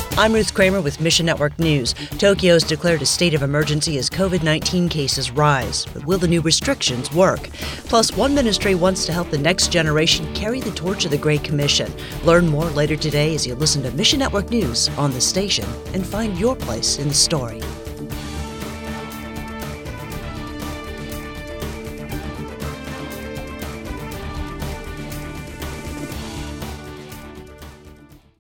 I'm Ruth Kramer with Mission Network News. Tokyo's declared a state of emergency as COVID-19 cases rise. But will the new restrictions work? Plus, one ministry wants to help the next generation carry the torch of the Great Commission. Learn more later today as you listen to Mission Network News on the station and find your place in the story.